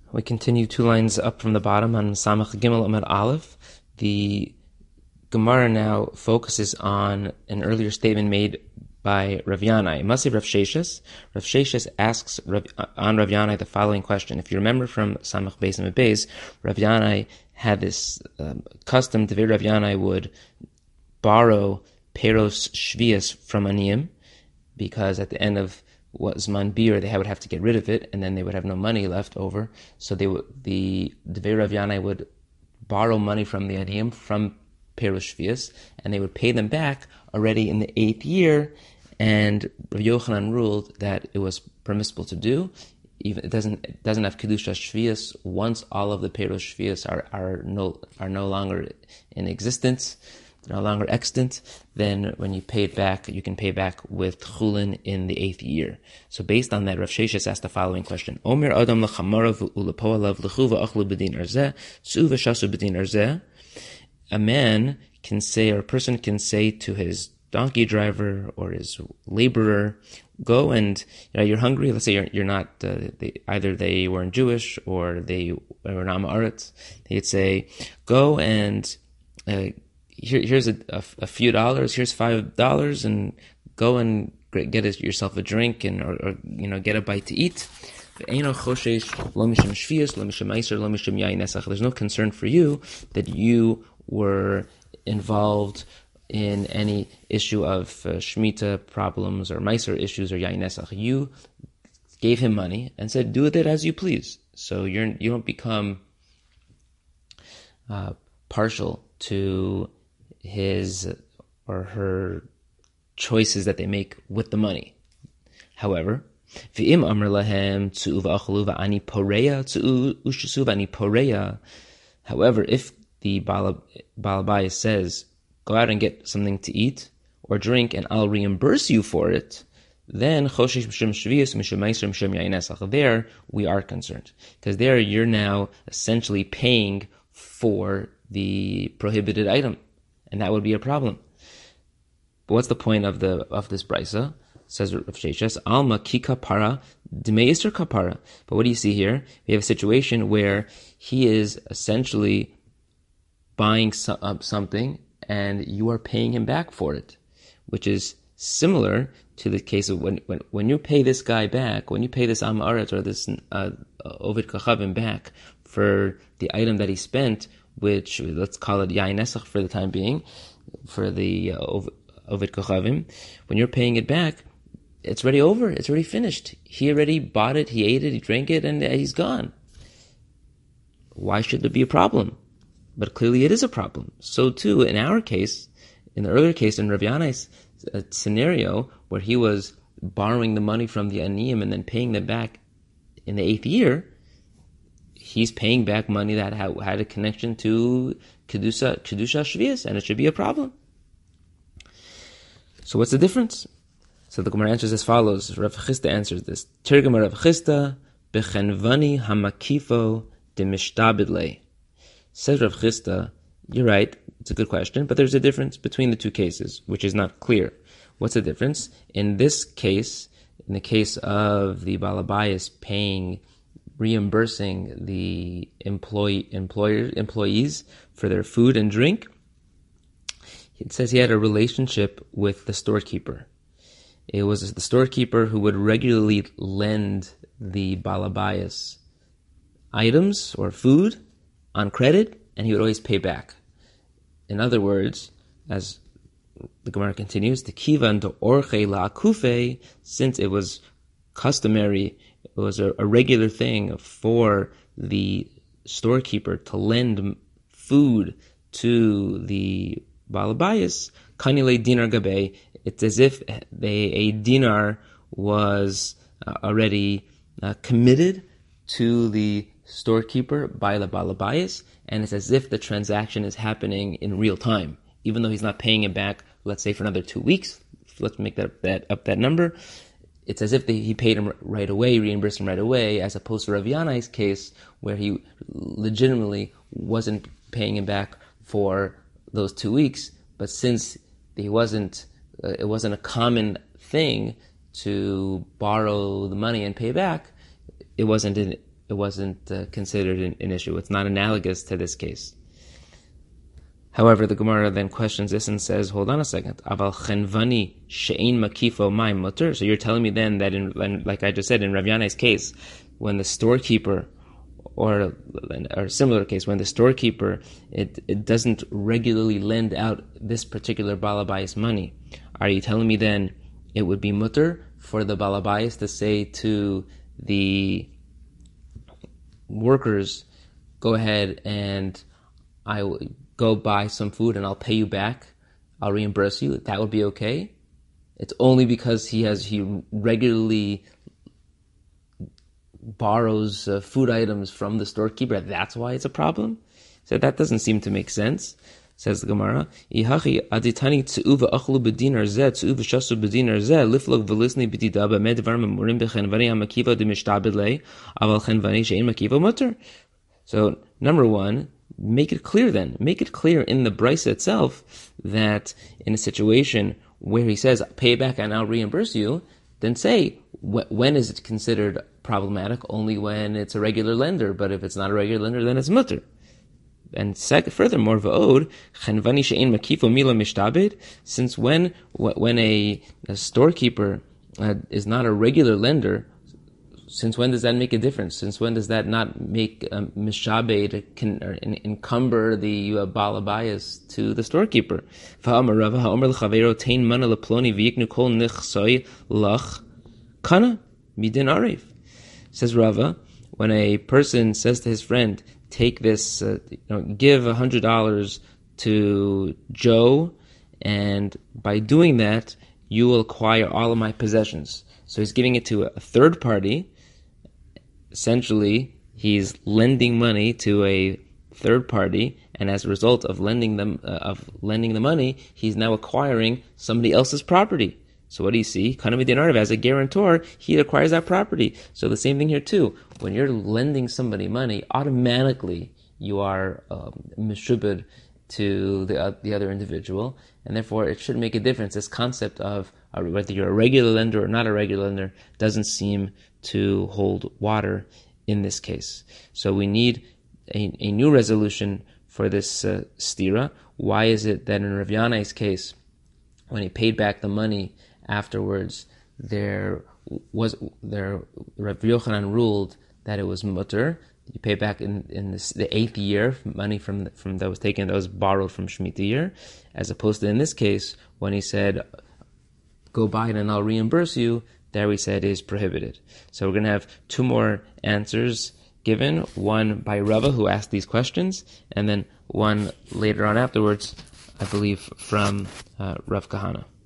We continue 2 lines up from the bottom on Samach Gimel Amud Aleph. The Gemara now focuses on an earlier statement made by Rav Yanai. Masiv Rav Sheshes. Rav Sheshes asks on Rav Yanai the following question. If you remember from Samach Beis and Beis, Rav Yanai had this custom. The Rav Yanai would borrow Peros Shvias from Aniyim, because at the end of Zman Bir, they would have to get rid of it, and then they would have no money left over. So the Rav Yanai would borrow money from the Aniyim, from Peros Shvias, and they would pay them back already in the 8th year. And Rav Yochanan ruled that it was permissible to do. Even it doesn't have Kedusha Shvias once all of the Peros Shvias are no longer in existence, no longer extant. Then when you pay it back, you can pay back with Chulin in the 8th year. So based on that, Rav Sheshes asked the following question: Omer Adam lechamarav ulepoalav lechuva achlu b'din arzeh tzu v'shasu b'din arzeh. A man can say, or a person can say to his donkey driver or his laborer, go and, you're hungry. Let's say you're not, either they weren't Jewish or they were Am Haaretz. They'd say, go and, here's a few dollars, here's $5, and go and get yourself a drink or get a bite to eat. There's no concern for you that you were involved in any issue of Shemitah problems or Meiser issues or Yain Nesach. You gave him money and said, do with it as you please. So you don't become partial to his or her choices that they make with the money. However, however, if the Balabai says, go out and get something to eat or drink and I'll reimburse you for it, then there we are concerned. Because there you're now essentially paying for the prohibited item, and that would be a problem. But what's the point of this brisa? Says Rav Sheshes, Alma ki kapara d'meister kapara. But what do you see here? We have a situation where he is essentially buying something and you are paying him back for it, which is similar to the case of when you pay this guy back, when you pay this Am Haaretz or this Ovid Kochavim back for the item that he spent, which let's call it Yain Nesach for the time being, for the Ovid Kochavim, when you're paying it back, it's already over, it's already finished. He already bought it, he ate it, he drank it, and he's gone. Why should there be a problem? But clearly it is a problem. So too, in our case, in the earlier case, in Rav Yanai's scenario, where he was borrowing the money from the Aniyim and then paying them back in the 8th year, he's paying back money that had a connection to Kedusha Shvias, and it should be a problem. So what's the difference? So the Gemara answers as follows. Rav Chisda answers this. Tirgum Rav Chisda, Bechenvani hamakifo de mishtabidle. Says Rav Chisda, you're right, it's a good question, but there's a difference between the two cases, which is not clear. What's the difference? In this case, in the case of the Balabayas reimbursing the employees for their food and drink, it says he had a relationship with the storekeeper. It was the storekeeper who would regularly lend the Balabayas items or food on credit, and he would always pay back. In other words, as the Gemara continues, the kivan to orche la'akufe, since it was customary, it was a regular thing for the storekeeper to lend food to the Balabayas, kanile dinar gabe, it's as if a dinar was already committed to the storekeeper by the Balabayas, and it's as if the transaction is happening in real time, even though he's not paying it back, let's say for another 2 weeks. Let's make that number. It's as if he paid him right away, reimbursed him right away, as opposed to Rav Yanai's case, where he legitimately wasn't paying him back for those 2 weeks, but since it wasn't a common thing to borrow the money and pay back, it wasn't considered an issue. It's not analogous to this case. However, the Gemara then questions this and says, hold on a second. Aval chenvani she'ein makifo mai mutter. So you're telling me then that, like I just said, in Rav Yanai's case, when the storekeeper, or similar case, when the storekeeper, it doesn't regularly lend out this particular balabais money, are you telling me then it would be mutter for the balabais to say to the workers, go ahead and I will go buy some food and I'll pay you back, I'll reimburse you? That would be okay? It's only because he regularly borrows food items from the storekeeper, that's why it's a problem? So that doesn't seem to make sense. Says the Gemara, Ihachi aditani tzuva achlu bedinar zeh tzuva shasu bedinar zeh liflog velisni bedida b'medvar memurim b'chenvani hamakiva d'mishtabed lei aval chenvani she'en makiva mutter. So number one, make it clear then. Make it clear in the brisa itself that in a situation where he says, pay back and I'll reimburse you, then say, when is it considered problematic? Only when it's a regular lender, but if it's not a regular lender, then it's mutter. And furthermore, va'od, chenvani she'en makifo mila mishtabed, since when a storekeeper is not a regular lender, since when does that make a difference? Since when does that not make mishabed encumber the balabayas to the storekeeper? Says Rava, when a person says to his friend, take this, give $100 to Joe, and by doing that, you will acquire all of my possessions. So he's giving it to a third party. Essentially, he's lending money to a third party, and as a result of lending the money, he's now acquiring somebody else's property. So what do you see? Kanami Dinarav, as a guarantor, he acquires that property. So the same thing here too. When you're lending somebody money, automatically you are mishubed to the other individual, and therefore it should make a difference. This concept of whether you're a regular lender or not a regular lender doesn't seem to hold water in this case. So we need a new resolution for this stira. Why is it that in Rav Yanai's case, when he paid back the money afterwards, Rav Yochanan ruled that it was mutter? You pay back in the 8th year money from that was taken, that was borrowed from Shemitah year, as opposed to in this case when he said, go buy it and I'll reimburse you, there we said is prohibited. So we're going to have two more answers given, one by Rava who asked these questions, and then one later on afterwards, I believe, from Rav Kahana.